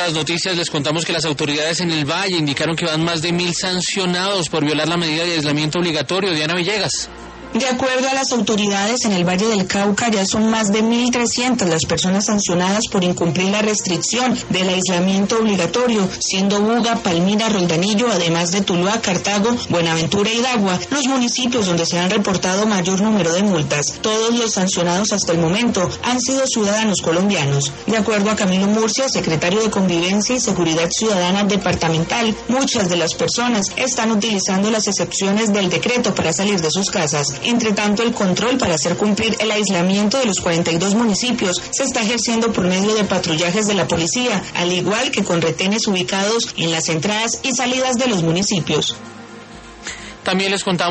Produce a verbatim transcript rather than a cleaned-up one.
Las noticias les contamos que las autoridades en el Valle indicaron que van más de mil sancionados por violar la medida de aislamiento obligatorio. Diana Villegas. De acuerdo a las autoridades, en el Valle del Cauca ya son más de mil trescientas las personas sancionadas por incumplir la restricción del aislamiento obligatorio, siendo Buga, Palmira, Roldanillo, además de Tuluá, Cartago, Buenaventura y Dagua, los municipios donde se han reportado mayor número de multas. Todos los sancionados hasta el momento han sido ciudadanos colombianos. De acuerdo a Camilo Murcia, secretario de Convivencia y Seguridad Ciudadana departamental, muchas de las personas están utilizando las excepciones del decreto para salir de sus casas. Entre tanto, el control para hacer cumplir el aislamiento de los cuarenta y dos municipios se está ejerciendo por medio de patrullajes de la policía, al igual que con retenes ubicados en las entradas y salidas de los municipios. También les contamos